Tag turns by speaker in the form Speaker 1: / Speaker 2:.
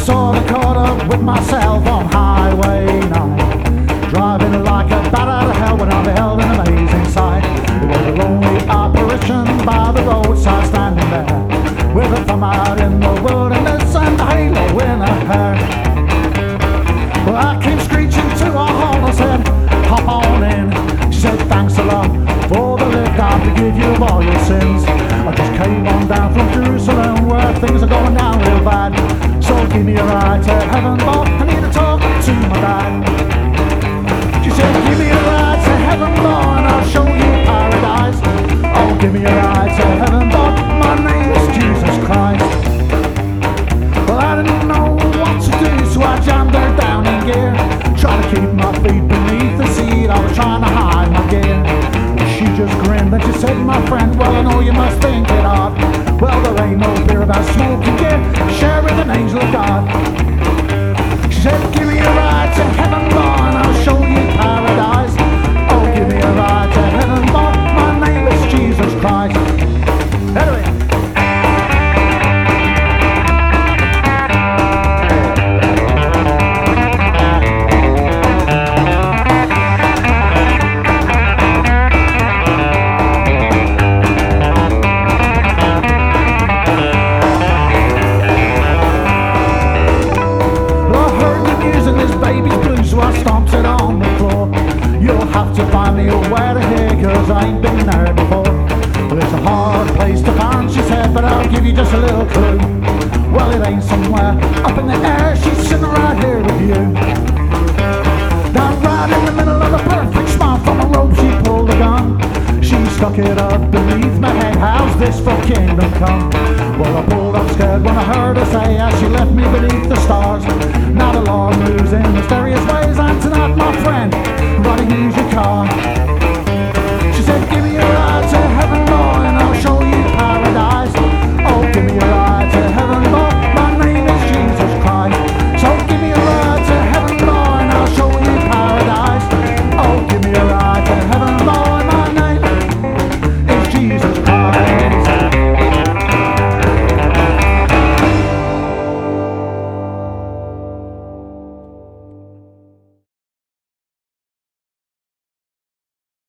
Speaker 1: sort of caught up with myself on Highway 9, driving like a bat out of hell when I beheld an amazing sight. It was a lonely apparition by the roadside, standing there with a thumb out in the wilderness and a halo in her hair. Well, I came screeching to a halt. I said, hop on in. She said, thanks a lot for the lift, I'll forgive you of all your sins. I just came on down from Jerusalem where things are going down real bad. So give me a ride to heaven, Bob, I need to talk to my dad. She said, give me a ride to heaven, Bob, and I'll show you paradise. Oh, give me a ride to heaven, Bob, my name is Jesus Christ. Well, I didn't know what to do, so I jammed her down in gear, trying to keep my feet beneath the seat. I was trying to hide my gear. She just grinned and she said, my friend, well, I know you must think it odd. Well, there ain't no fear about smoking gear, sharing an angel of God. She said, give me a ride to heaven, boy, and I'll show you paradise. Oh, give me a ride to heaven, boy, my name is Jesus Christ. Anyway. So I stomped it on the floor. You'll have to find me a way to here, cause I ain't been there before. Well, it's a hard place to find, she said, but I'll give you just a little clue. Well, it ain't somewhere up in the air, she's sitting right here with you. Down right in the middle of the perfect spot, from a rope she pulled a gun. She stuck it up beneath my head, how's this for kingdom come? Well, I pulled up scared when I heard her say, as she left me beneath the stars, now the Lord moves in mysterious ways, and tonight, my friend, gotta use your car.